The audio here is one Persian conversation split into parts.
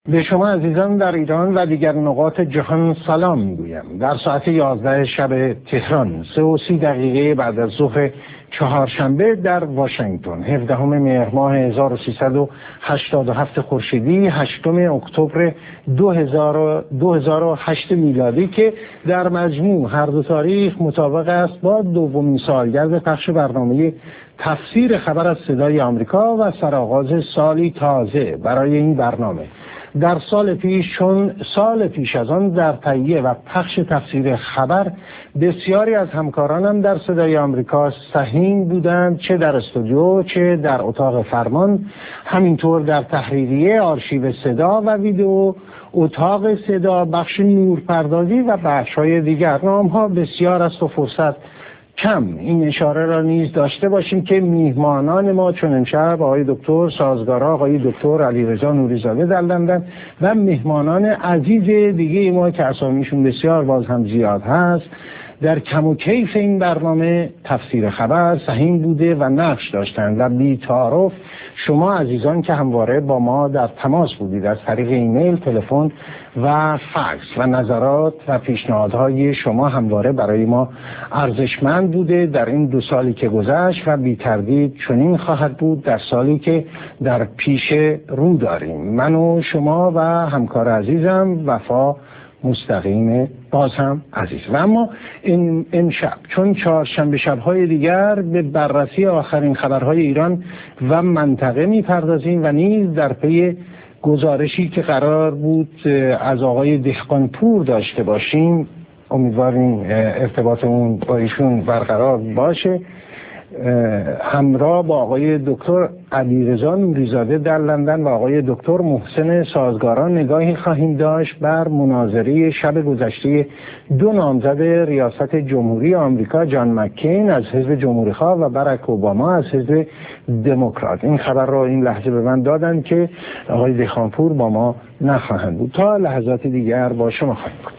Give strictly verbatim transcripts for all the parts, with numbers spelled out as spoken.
به شما عزیزان در ایران و دیگر نقاط جهان سلام میگویم. در ساعت یازده شب تهران، سه و سی دقیقه بعد از ظهر چهارشنبه در واشنگتن، هفدهم مهر ماه هزار و سیصد و هشتاد و هفت خورشیدی، هشتم اکتبر دو هزار و هشت میلادی که در مجموع هر دو تاریخ مطابق است با دومین سالگرد پخش برنامه تفسیر خبر از صدای آمریکا و سرآغاز سالی تازه برای این برنامه. در سال پیش چون سال پیش از آن در تهیه و پخش تفسیر خبر بسیاری از همکارانم در صدای آمریکا سهیم بودند، چه در استودیو چه در اتاق فرمان، همینطور در تحریریه، آرشیو صدا و ویدیو، اتاق صدا، بخش نورپردازی و بخش‌های دیگر. نام‌ها بسیار است و فرصت کم. این اشاره را نیز داشته باشیم که میهمانان ما چون امشب آقای دکتر سازگارا، آقای دکتر علیرضا نوری‌زاده در لندن و مهمانان عزیز دیگه ما که اسامیشون بسیار باز هم زیاد هست، در کم و کیف این برنامه تفسیر خبر سهیم بوده و نقش داشتند و بی‌تعارف شما عزیزان که همواره با ما در تماس بودید از طریق ایمیل، تلفن و فکس و نظرات و پیشنهادهای شما همواره برای ما ارزشمند بوده در این دو سالی که گذشت و بی تردید چنین خواهد بود در سالی که در پیش رو داریم. من و شما و همکار عزیزم وفا مستقیم باز هم عزیز. و اما این امشب چون چهارشنبه شب‌های دیگر به بررسی آخرین خبرهای ایران و منطقه می‌پردازیم و نیز در پی گزارشی که قرار بود از آقای دهقانپور داشته باشیم، امیدواریم ارتباطمون با ایشون برقرار باشه، همراه با آقای دکتر علیرضا نوری‌زاده در لندن و آقای دکتر محسن سازگارا نگاهی خواهیم داشت بر مناظره شب گذشته دو نامزد ریاست جمهوری آمریکا، جان مکین از حزب جمهوری‌خواه و باراک اوباما از حزب دموکرات. این خبر را این لحظه به من دادن که آقای دهقانپور با ما نخواهند بود. تا لحظات دیگر با شما خواهیم بود.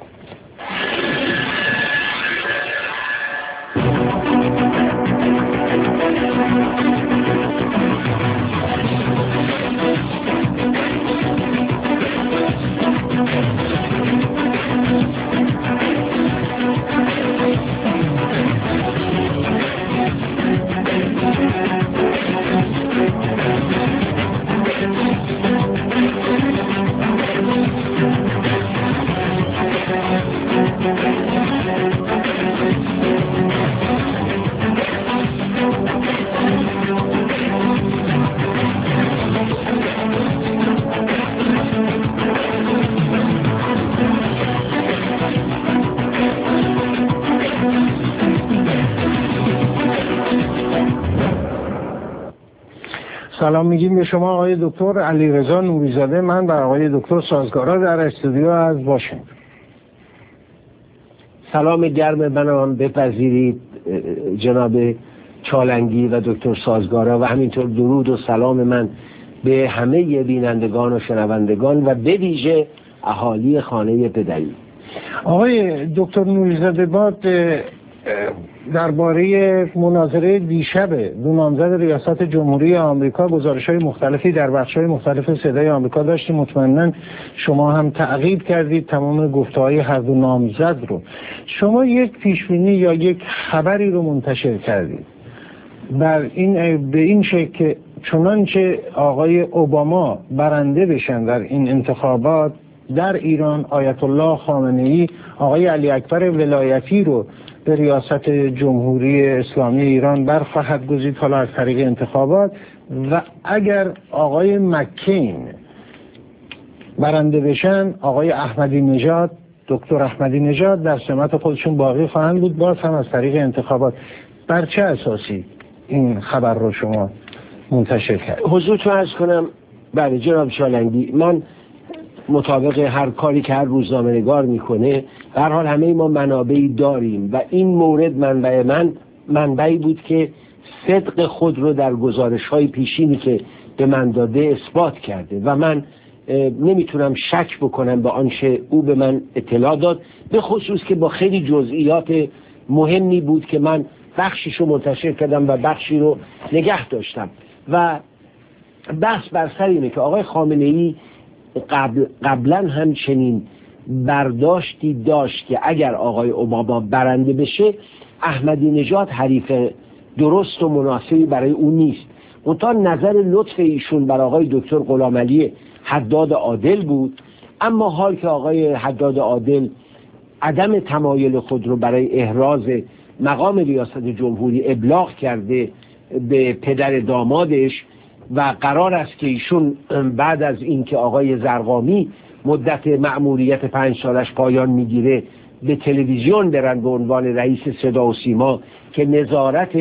سلام میگیم به شما آقای دکتر علیرضا نوری‌زاده، من و آقای دکتر سازگارا در استودیو از واشنگتن. سلام گرم منم بپذیرید جناب چالنگی و دکتر سازگارا و همینطور درود و سلام من به همه بینندگان و شنوندگان و به ویژه اهالی خانه پدری. آقای دکتر نوری‌زاده، باد درباره مناظره دیشب دو نامزد ریاست جمهوری آمریکا گزارش‌های مختلفی در بخش‌های مختلف صدای آمریکا داشتیم. مطمئناً شما هم تعقیب کردید تمام گفته‌های هر دو نامزد رو. شما یک پیشبینی یا یک خبری رو منتشر کردید بر این به این شکل که چنانچه آقای اوباما برنده بشن در این انتخابات در ایران، آیت الله خامنه‌ای آقای علی اکبر ولایتی رو به ریاست جمهوری اسلامی ایران برخواهد گزید، حالا از طریق انتخابات، و اگر آقای مکین برنده بشن آقای احمدی نژاد، دکتر احمدی نژاد در سمت خودشون باقی خواهند بود، باز هم از طریق انتخابات. بر چه اساسی این خبر رو شما منتشر کرد؟ حضورتون عرض کنم بله جناب چالنگی، من مطابق هر کاری که هر روزنامه‌نگار میکنه به هر حال همه ما منابعی داریم و این مورد منبع من منبعی بود که صدق خود رو در گزارش‌های پیشینی که به من داده اثبات کرده و من نمیتونم شک بکنم به آنچه او به من اطلاع داد، به خصوص که با خیلی جزئیات مهمی بود که من بخشیش رو منتشر کردم و بخشی رو نگه داشتم. و بحث بر سر اینه که آقای خامنه‌ای قبل قبلا هم چنین برداشتی داشت که اگر آقای اوباما برنده بشه احمدی نژاد حریف درست و مناسبی برای اون نیست. منتها نظر لطف ایشون بر آقای دکتر غلامعلی حداد عادل بود، اما حال که آقای حداد عادل عدم تمایل خود رو برای احراز مقام ریاست جمهوری ابلاغ کرده به پدر دامادش و قرار است که ایشون بعد از اینکه آقای زرقامی مدت مأموریت پنج سالش پایان میگیره به تلویزیون برن به عنوان رئیس صدا و سیما که نظارت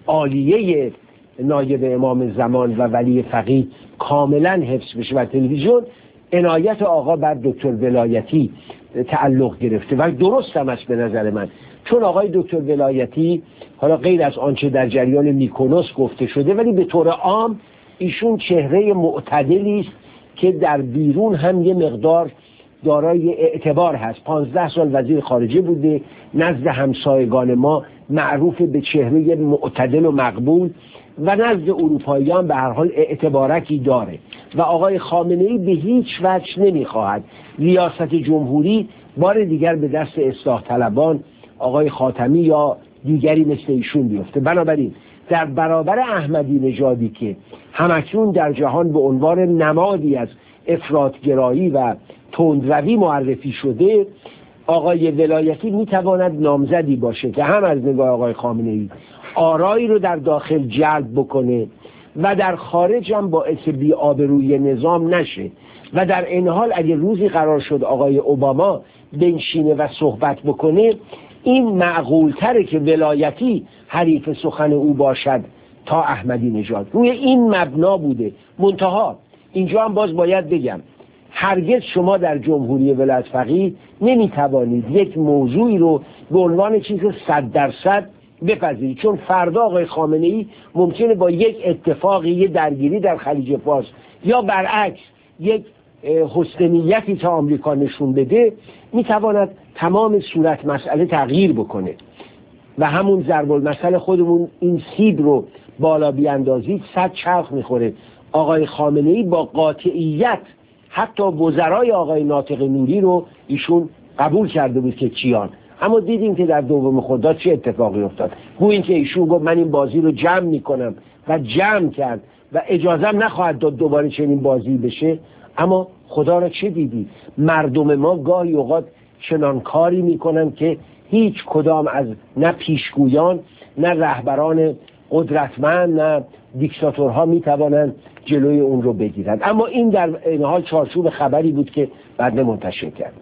عالیه نایب امام زمان و ولی فقیه کاملا حفظ بشه و تلویزیون، عنایت آقا بر دکتر ولایتی تعلق گرفته و درست هم است به نظر من، چون آقای دکتر ولایتی حالا غیر از آنچه در جریان میکونوس گفته شده ولی به طور عام ایشون چهره معتدلی است که در بیرون هم یه مقدار دارای اعتبار هست. پانزده سال وزیر خارجه بوده، نزد همسایگان ما معروف به چهره معتدل و مقبول و نزد اروپاییان به هر حال اعتبارکی داره و آقای خامنه‌ای به هیچ وجه نمیخواهد ریاست جمهوری بار دیگر به دست اصلاح طلبان آقای خاتمی یا دیگری مثل ایشون بیفته. بنابراین در برابر احمدی نژادی که همکنون در جهان به عنوان نمادی از افراطگرایی و تندروی معرفی شده، آقای ولایتی میتواند نامزدی باشه که هم از نگاه آقای خامنه‌ای آرایی رو در داخل جلب بکنه و در خارج هم باعث بی‌آبرویی نظام نشه و در این حال اگه روزی قرار شد آقای اوباما بنشینه و صحبت بکنه این معقولتره که ولایتی حریف سخن او باشد تا احمدی نژاد. روی این مبنا بوده. منتها اینجا هم باز باید بگم هرگز شما در جمهوری ولایت فقیه نمیتوانید یک موضوعی رو به عنوان چیز صد درصد بپذیرید، چون فردا آقای خامنه‌ای ممکنه با یک اتفاقی یه درگیری در خلیج فارس یا برعکس یک حسن نیتی تا آمریکا نشون بده میتواند تمام صورت مسئله تغییر بکنه و همون ضرب المثل خودمون این سیب رو بالا بیاندازید صد چرخ میخوره. آقای خامنه‌ای با قاطعیت حتی وزرای آقای ناطق نوری رو ایشون قبول کرده بود که چیان، اما دیدیم که در دوم خرداد چه اتفاقی افتاد. گویا اینکه ایشون گفت من این بازی رو جمع میکنم و جمع کرد و اجازه نخواهد داد دوباره چنین بازی بشه. اما خدا را چه دیدی؟ مردم ما گاهی اوقات چنان کاری میکنن که هیچ کدام از نه پیشگویان نه رهبران قدرتمند نه دیکتاتورها میتوانند جلوی اون رو بگیرن. اما این در این حال چارچوب خبری بود که بعد منتشر کرد.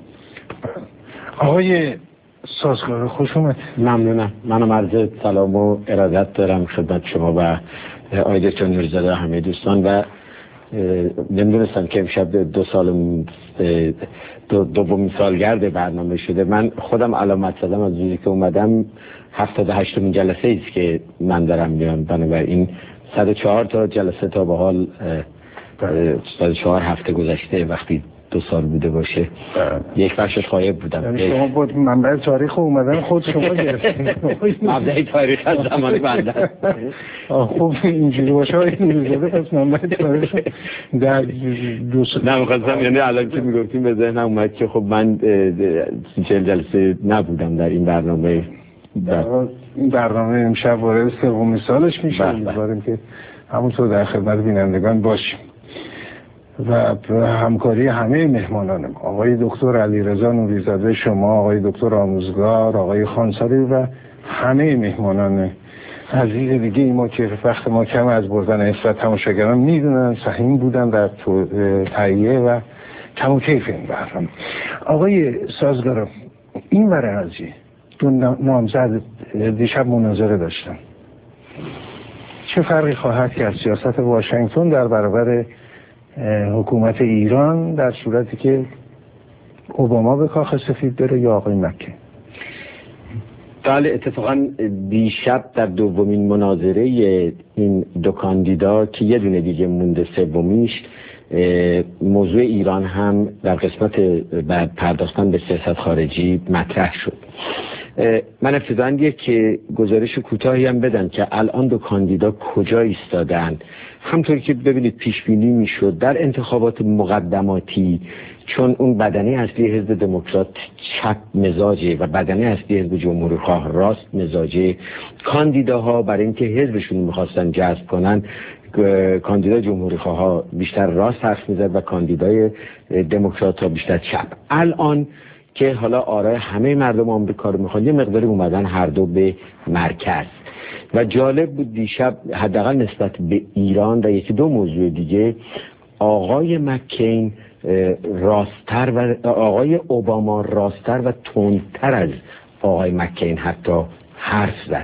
آقای سازگار خوش اومد. ممنونم. منم عرض سلام و ارادت دارم خدمت شما و آقای دکتر نوری‌زاده و همه دوستان و نمیدونستم که امشب دو سال دو دومین سالگرد برنامه شده. من خودم علامت زدم از روزی که اومدم هفتاد و هشتمین جلسه ایست که من دارم میام، بنابراین صد و چهار تا جلسه تا به حال صد و چهار هفته گذشته وقتی دو سال بوده باشه یک بخشش غایب بودم. یعنی شما بود منبع تاریخ اومدن خود شما گرفتید. منبع تاریخ از زمان بنده. خب اینجوری باشه این روزه پس منبع تاریخ در دو سال نمی‌خواستم، یعنی الان که میگفتیم به ذهنم اومد که خب من چهل جلسه نبودم در این برنامه. این برنامه امشب وارد سومین سالش میشه. امیدواریم که همونطور در خدمت بینندگان باشیم و همکاری همه مهمانان ما، آقای دکتر علیرضا نوری‌زاده، شما، آقای دکتر آموزگار، آقای خانساری و همه مهمانان عزیز دیگه ای ما که وقت ما کم از بردن عزت تماشاگران میدونن سهیم بودن در تهیه و کم و کیف این برنامه. آقای سازگار، این برای قضیه دو نامزد دیشب مناظره داشتن، چه فرقی خواهد کرد سیاست واشنگتن در برابر حکومت ایران در صورتی که اوباما به کاخ سفید بره یا آقای مکه؟ بله، اتفاقا دیشب در دومین مناظره این دو کاندیدا که یه دونه دیگه مونده سومیش، موضوع ایران هم در قسمت بعد پرداختن به سیاست خارجی مطرح شد من ابتداً یک گزارش کوتاهی هم بدم که الان دو کاندیدا کجا ایستادن. همطور که ببینید پیش بینی میشد در انتخابات مقدماتی، چون اون بدنه اصلی حزب دموکرات چپ مزاجه و بدنه اصلی حزب جمهوری‌خواه راست مزاجه، کاندیداها برای اینکه حزبشون میخواستن جذب کنن، کاندیدای جمهوری‌خواه ها بیشتر راست حرف میزد و کاندیدای دموکرات ها بیشتر چپ. الان که حالا آرای همه مردم آمریکا رو میخوان، یه مقداری اومدن هر دو به مرکز. و جالب بود دیشب حداقل نسبت به ایران و یکی دو موضوع دیگه، آقای مکین راستتر و آقای اوباما راستتر و تندتر از آقای مکین حتی حرف زد.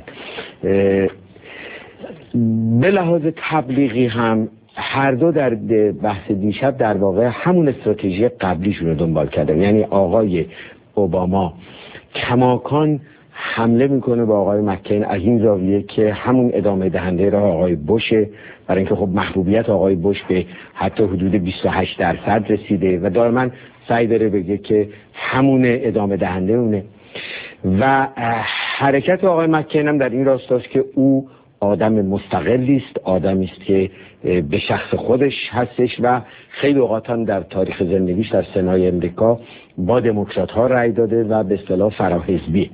به لحاظ تبلیغی هم هر دو در بحث دیشب در واقع همون استراتژی قبلیشون رو دنبال کردن. یعنی آقای اوباما کماکان حمله میکنه با آقای مکین از این زاویه که همون ادامه دهنده راه آقای بوشه، برای اینکه خب محبوبیت آقای بوش به حتی حدود بیست و هشت درصد رسیده و دائما سعی داره بگه که همون ادامه دهنده اونه. و حرکت آقای مکین هم در این راستاست که او آدم مستقلی است، آدمی است که به شخص خودش هستش و خیلی اوقات هم در تاریخ زندگیش در سنای امریکا با دموکرات ها رأی داده و به اصطلاح فراحزبی.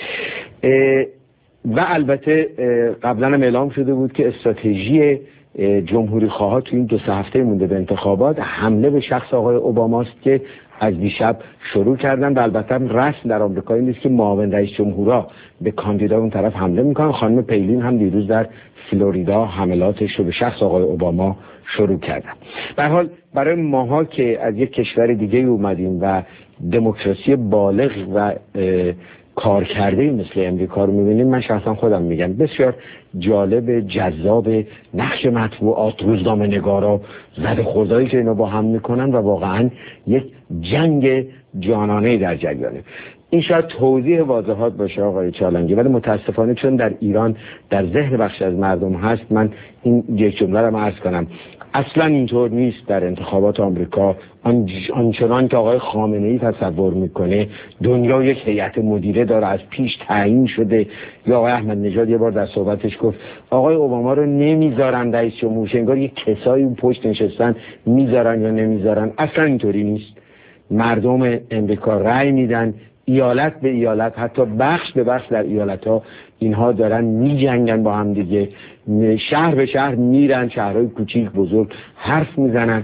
و البته قبلا هم اعلام شده بود که استراتژی جمهوری خواها تو این دو سه هفته مونده به انتخابات حمله به شخص آقای اوباماست که از دیشب شروع کردن و البته رسم در آمریکا این نیست که معاون رئیس جمهورها به کاندیدا اون طرف حمله میکنن. خانم پیلین هم دیروز در فلوریدا حملاتش رو به شخص آقای اوباما شروع کردن. به هر حال برای ماها که از یک کشور دیگه اومدیم و دموکراسی بالغ و کار کرده مثل امریکا رو میبینیم، من شخصا خودم میگم بسیار جالب، جذاب، نقش مطبوعات، روزنامه نگارا، زد خوردایی که اینا با هم میکنن و واقعا یک جنگ جانانه در جریانه. این شاید توضیح واضحات باشه آقای چالنگی، ولی متاسفانه چون در ایران در ذهن بخش از مردم هست، من این یک جمله رو عرض کنم. اصلا اینطور نیست در انتخابات آمریکا آنچنان که آقای خامنه‌ای تصور میکنه دنیا یک هیئت مدیره داره از پیش تعیین شده. یا آقای احمد نژاد یه بار در صحبتش گفت آقای اوباما رو نمیذارن رئیس جمهور، انگار یک کسایی پشت نشستن میذارن یا نمیذارن. اصلا اینطوری نیست. مردم امریکا رأی میدن، ایالت به ایالت، حتی بخش به بخش در ایالت ها اینها دارن می جنگن با هم دیگه، شهر به شهر میرن، شهرهای کوچیک بزرگ حرف میزنن.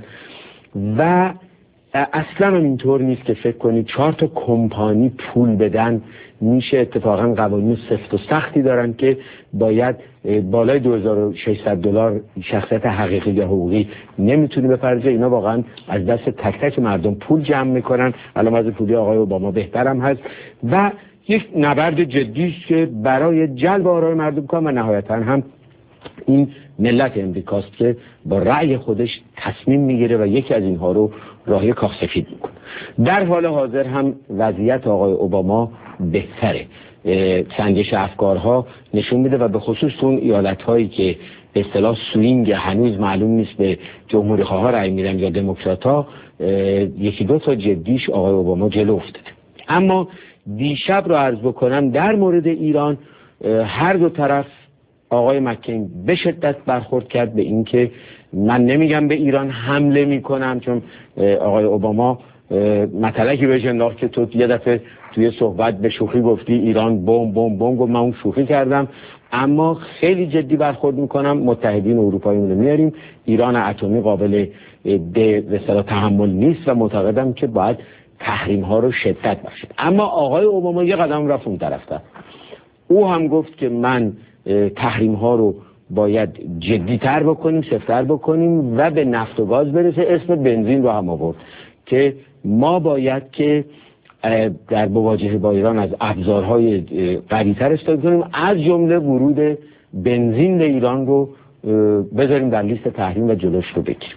و اصلا اینطور نیست که فکر کنید چهار تا کمپانی پول بدن میشه. اتفاقا قوانین سفت و سختی دارن که باید بالای دو هزار و ششصد دلار شخصیت حقیقی یا حقوقی نمیتونه بپردازه. اینا واقعا از دست تک تک مردم پول جمع میکنن. الان از پولی آقای اوباما بهترم هست و یک نبرد جدی است که برای جلب آرای مردم کنن و نهایتا هم این ملت امریکاست که با رأی خودش تصمیم میگیره و یکی از اینها رو راهی کاخ سفید میکنه. در حال حاضر هم وضعیت آقای اوباما بهتره. سنجش افکارها نشون میده و به خصوص اون ایالت هایی که به اصطلاح سوینگ هنوز معلوم نیست به جمهوری خواه ها رأی میدن یا دموکرات ها، یکی دو تا جدیش آقای اوباما جلو افتاده. اما دیشب رو عرض بکنم در مورد ایران هر دو طرف آقای مکین به شدت برخورد کرد به این که من نمیگم به ایران حمله میکنم، چون آقای اوباما مطلقی به انداخت که تو یه دفعه توی صحبت به شوخی گفتی ایران بمب بمب بمب گفت من اون شوخی کردم، اما خیلی جدی برخورد میکنم، متحدین اروپایی رو میاریم، ایران اتمی قابل به اصطلاح تحمل نیست و معتقدم که باید تحریم ها رو شدت بخشید. اما آقای اوباما یه قدم رفت اون طرفتر. او هم گفت که من تحریم ها رو باید جدی‌تر بکنیم، سفت‌تر بکنیم و به نفت و گاز برسه. اسم بنزین رو هم آورد که ما باید که در مواجهه با ایران از ابزارهای قوی‌تر استفاده کنیم، از جمله ورود بنزین به ایران رو بذاریم در لیست تحریم و جلوش رو بگیریم.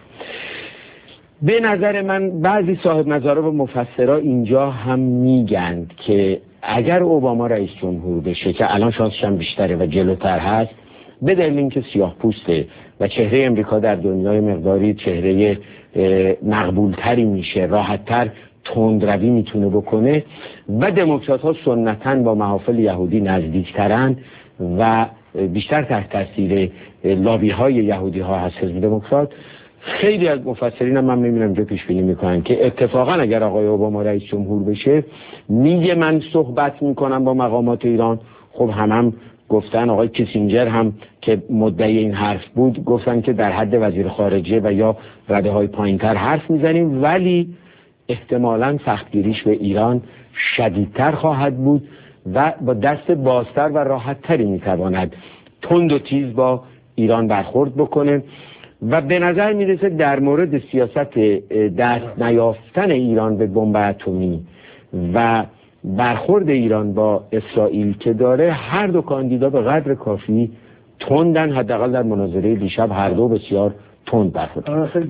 به نظر من بعضی صاحب نظرها و مفسرها اینجا هم میگن که اگر اوباما رئیس جمهور بشه که الان شانسش هم بیشتره و جلوتر هست، به دلیل اینکه سیاه پوسته و چهره امریکا در دنیای مقداری چهره مقبولتری میشه، راحتتر تندروی میتونه بکنه و دموکرات ها سنتاً با محافل یهودی نزدیکترن و بیشتر تحت تاثیر لابی های یهودی ها هست حزب دموکرات. خیلی از مفسرین هم من میبینم جو پیش بینی میکنن که اتفاقا اگر آقای اوباما رئیس جمهور بشه میگه من صحبت میکنم با مقامات ایران. خب هم هم گفتن، آقای کیسینجر هم که مدعی این حرف بود گفتن که در حد وزیر خارجه و یا رده های پایینتر حرف میزنیم، ولی احتمالاً سختگیریش به ایران شدیدتر خواهد بود و با دست بازتر و راحتتری میتواند تند و تیز با ایران برخورد بکنه. و به نظر میرسه در مورد سیاست دست نیافتن ایران به بمب اتمی و برخورد ایران با اسرائیل که داره، هر دو کاندیدا به قدر کافی تندن. حداقل در مناظره دیشب هر دو بسیار تند برخورد.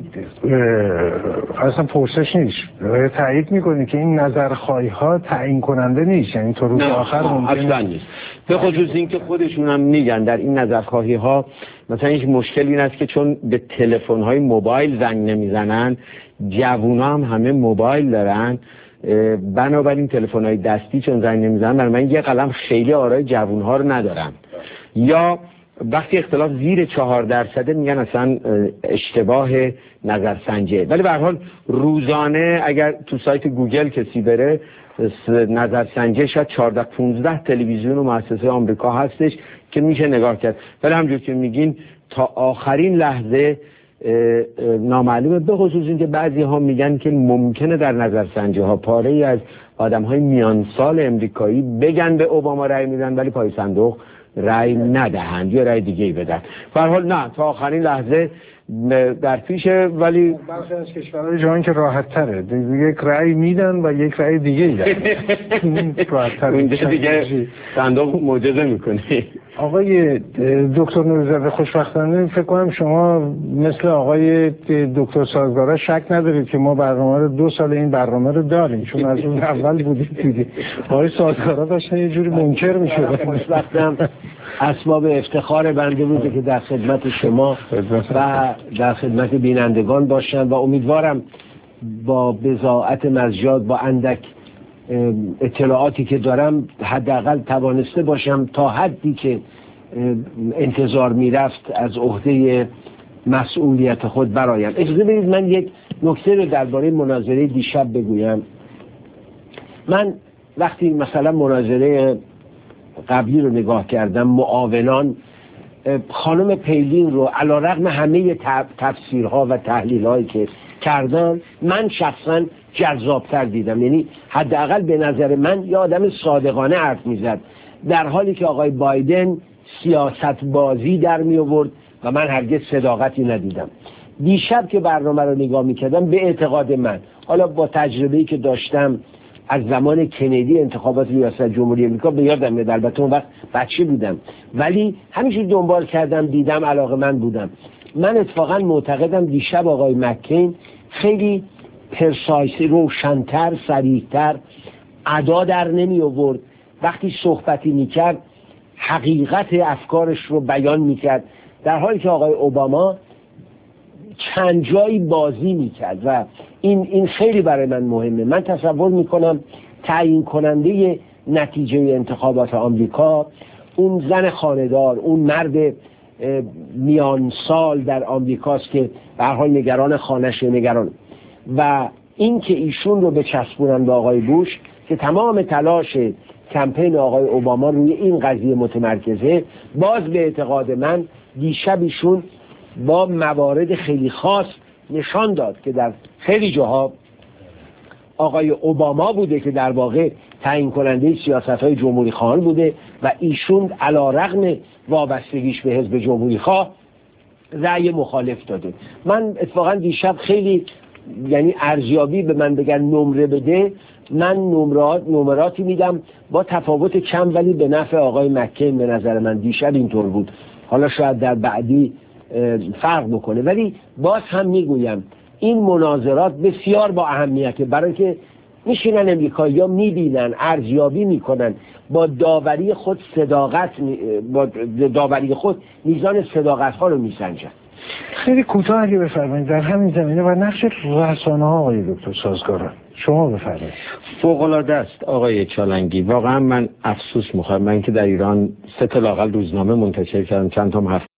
اصلا پرسش نیست، تایید میکنی که این نظرخواهی ها تعیین کننده نیست، یعنی تو روز آخر ممکنه اصلا نیست. به خصوص این که خودشون هم میگن در این نظرخواهی ها مثلا هیچ مشکلی این است که چون به تلفن های موبایل زنگ نمیزنن، جوونا هم همه موبایل دارن، بنابراین تلفن های دستی چون زنگ نمیزنن، برای من یه قلم خیلی آرای جوون ها رو ندارم. یا وقتی اختلاف زیر چهار درصده میگن اصلا اشتباه نظرسنجی. ولی به هر حال روزانه اگر تو سایت گوگل کسی بره، نظرسنجی شاید چهارده پانزده تلویزیون و مؤسسه آمریکا هستش که میشه نگاه کرد. ولی همونجور که میگین تا آخرین لحظه نامعلومه، به خصوص این که بعضی ها میگن که ممکنه در نظرسنجی ها پاره ای از آدم های میان سال امریکایی بگن به اوباما رأی میدن ولی پای صندوق رأی ندهند یا رأی دیگه ای بدن. به هر حال نه، تا آخرین لحظه در پیشه. ولی برخی از کشورهای جهان که راحت تره، یک رأی میدن و یک رأی دیگه ای دن. اونجا دیگه صندوق معجزه میکنه. آقای دکتر نوری‌زاده، خوشبختانه فکر کنم شما مثل آقای دکتر سازگارا شک ندارید که ما برنامه رو دو سال این برنامه رو داریم، چون از اون اول بودید دیدید. آقای سازگارا داشتن یه جوری منکر میشدن. خوشبختم اسباب افتخار بنده بوده که در خدمت شما و در خدمت بینندگان باشم و امیدوارم با بضاعت مزجاد، با اندک اطلاعاتی که دارم، حداقل توانسته باشم تا حدی که انتظار میرفت از عهده مسئولیت خود برایم. اجازه بدید من یک نکته رو درباره مناظره دیشب بگویم. من وقتی مثلا مناظره قبلی رو نگاه کردم، معاونان خانم پیلین رو علیرغم همه تفسیرها و تحلیل‌هایی که کردن، من شخصا جذابتر دیدم. یعنی حداقل به نظر من یه آدم صادقانه حرف میزد، در حالی که آقای بایدن سیاست بازی در می آورد و من هرگز صداقتی ندیدم. دیشب که برنامه رو نگاه میکردم، به اعتقاد من، حالا با تجربه‌ای که داشتم از زمان کندی انتخابات ریاست جمهوری آمریکا به یادم میاد، البته اون وقت بچه بودم، ولی همیشه دنبال کردم، دیدم، علاقه من بودم. من اتفاقا معتقدم دیشب آقای مکین خیلی پرسایسی، روشن‌تر، صریح‌تر، ادا در نمی آورد. وقتی صحبتی میکرد حقیقت افکارش رو بیان میکرد، در حالی که آقای اوباما چند جایی بازی میکرد و این این خیلی برای من مهمه. من تصور میکنم تعیین کننده نتیجه انتخابات آمریکا اون زن خانه‌دار، اون مرد میان سال در آمریکاست که به هر حال نگران خانه‌ش، نگران، و این که ایشون رو بچسبونن به آقای بوش که تمام تلاش کمپین آقای اوباما روی این قضیه متمرکزه. باز به اعتقاد من دیشب ایشون با موارد خیلی خاص نشان داد که در خیلی جاها آقای اوباما بوده که در واقع تعیین کننده سیاست‌های جمهوری خواهان بوده و ایشون علیرغم وابستگیش به حزب جمهوری خواه رأی مخالف داده. من اتفاقا دیشب خیلی، یعنی ارزیابی به من بگن نمره بده، من نمرات نمراتی میدم با تفاوت کم ولی به نفع آقای مکین. به نظر من دیشب اینطور بود، حالا شاید در بعدی فرق بکنه، ولی باز هم میگویم این مناظرات بسیار با اهمیته، برای که میشینن امریکایی‌ها میبینن، ارزیابی میکنن، با داوری خود صداقت با داوری خود میزان صداقت ها رو میسنجن. خیلی کوتاه اگه بفرمایید در همین زمینه و نقش رسانه ها آقای دکتر سازگاران شما بفرمایید. فوق العاده است آقای چالنگی. واقعا من افسوس میخوام، من که در ایران سه تا لااقل روزنامه منتشر کردم، چند تا